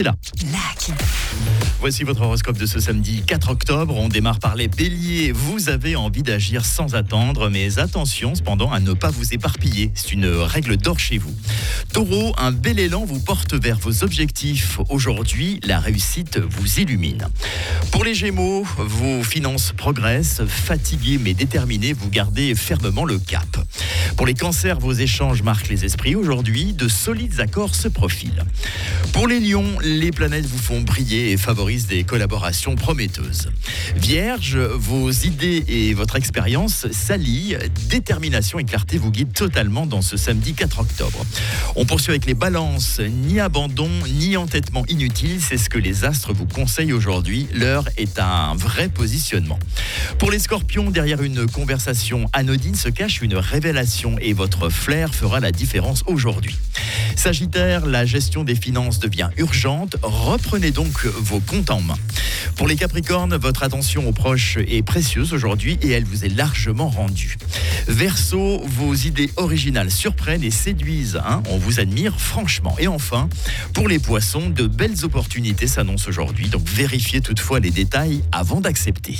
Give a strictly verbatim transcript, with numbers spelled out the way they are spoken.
là. Lac. Voici votre horoscope de ce samedi quatre octobre. On démarre par les béliers. Vous avez envie d'agir sans attendre, mais attention cependant à ne pas vous éparpiller. C'est une règle d'or chez vous. Taureau, un bel élan vous porte vers vos objectifs. Aujourd'hui, la réussite vous illumine. Pour les gémeaux, vos finances progressent. Fatigués mais déterminés, vous gardez fermement le cap. Pour les cancers, vos échanges marquent les esprits. Aujourd'hui, de solides accords se profilent. Pour les lions, les planètes vous font briller et favorisent des collaborations prometteuses. Vierge, vos idées et votre expérience s'allient. Détermination et clarté vous guident totalement dans ce samedi quatre octobre. On poursuit avec les balances. Ni abandon, ni entêtement inutile, c'est ce que les astres vous conseillent aujourd'hui. L'heure est à un vrai positionnement. Pour les scorpions, derrière une conversation anodine se cache une révélation et votre flair fera la différence aujourd'hui. Sagittaire, la gestion des finances devient urgente. Reprenez donc vos comptes en main. Pour les Capricornes, votre attention aux proches est précieuse aujourd'hui et elle vous est largement rendue. Verseau, vos idées originales surprennent et séduisent. Hein, on vous admire franchement. Et enfin, pour les Poissons, de belles opportunités s'annoncent aujourd'hui. Donc vérifiez toutefois les détails avant d'accepter.